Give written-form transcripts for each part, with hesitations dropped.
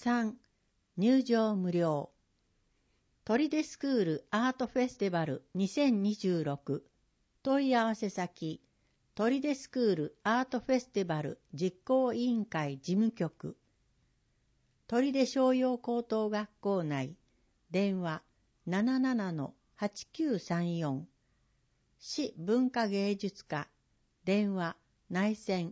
3. 入場無料。砦スクールアートフェスティバル2026。問い合わせ先、砦スクールアートフェスティバル実行委員会事務局。砦商用高等学校内。電話77-8934。市文化芸術科。電話内線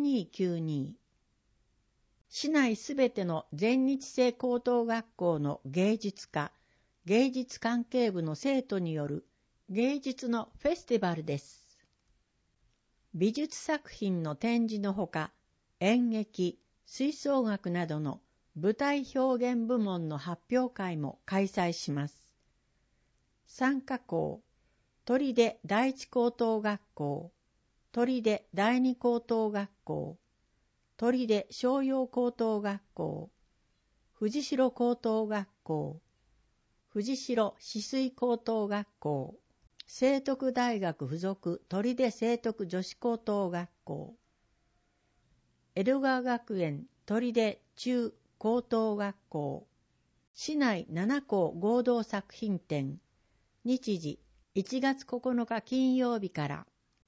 1292。市内すべての全日制高等学校の芸術科、芸術関係部の生徒による芸術のフェスティバルです。美術作品の展示のほか、演劇、吹奏楽などの舞台表現部門の発表会も開催します。参加校、砦第一高等学校、砦第二高等学校、砦商用高等学校、藤代高等学校、藤代止水高等学校、聖徳大学附属砦聖徳女子高等学校、江戸川学園砦中高等学校、市内7校合同作品展、日時1月9日金曜日から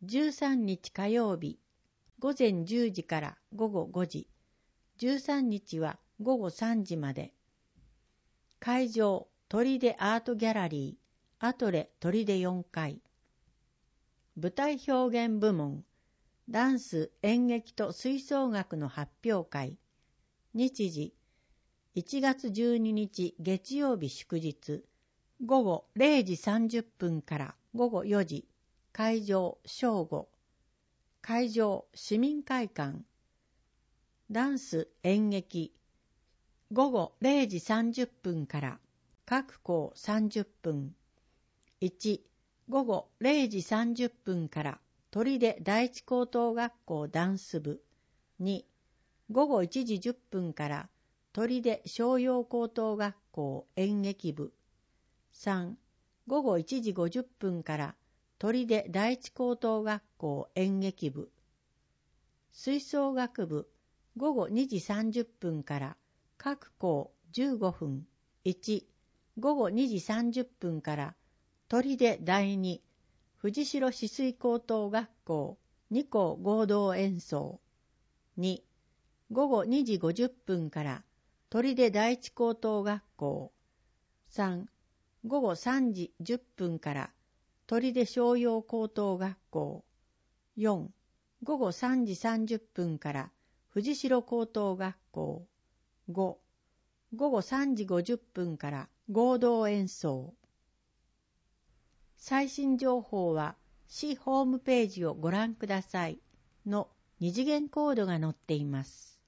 13日火曜日、午前10時から午後5時、13日は午後3時まで。会場、砦アートギャラリー、アトレ砦4階。舞台表現部門、ダンス、演劇と吹奏楽の発表会。日時、1月12日月曜日祝日、午後0時30分から午後4時。会場、正午。会場、市民会館。ダンス、演劇。午後0時30分から各校30分。1、午後0時30分から砦第一高等学校ダンス部。2、午後1時10分から砦商用高等学校演劇部。3、午後1時50分から砦第一高等学校演劇部。吹奏楽部、午後2時30分から各校15分。1、午後2時30分から砦第二藤代止水高等学校2校合同演奏。2、午後2時50分から砦第一高等学校。3、午後3時10分から砦商用高等学校。4、午後3時30分から藤代高等学校。5、午後3時50分から合同演奏。最新情報は市ホームページをご覧くださいの二次元コードが載っています。